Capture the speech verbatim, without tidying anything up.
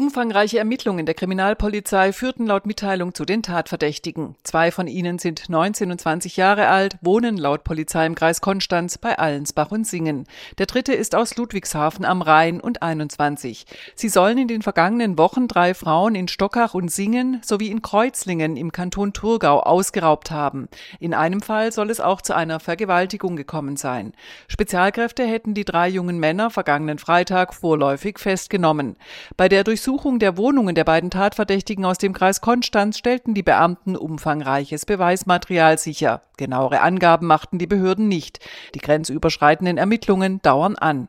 Umfangreiche Ermittlungen der Kriminalpolizei führten laut Mitteilung zu den Tatverdächtigen. Zwei von ihnen sind neunzehn und zwanzig Jahre alt, wohnen laut Polizei im Kreis Konstanz bei Allensbach und Singen. Der dritte ist aus Ludwigshafen am Rhein und einundzwanzig. Sie sollen in den vergangenen Wochen drei Frauen in Stockach und Singen sowie in Kreuzlingen im Kanton Thurgau ausgeraubt haben. In einem Fall soll es auch zu einer Vergewaltigung gekommen sein. Spezialkräfte hätten die drei jungen Männer vergangenen Freitag vorläufig festgenommen. Bei der Durchsuchung der Wohnungen der beiden Tatverdächtigen aus dem Kreis Konstanz stellten die Beamten umfangreiches Beweismaterial sicher. Genauere Angaben machten die Behörden nicht. Die grenzüberschreitenden Ermittlungen dauern an.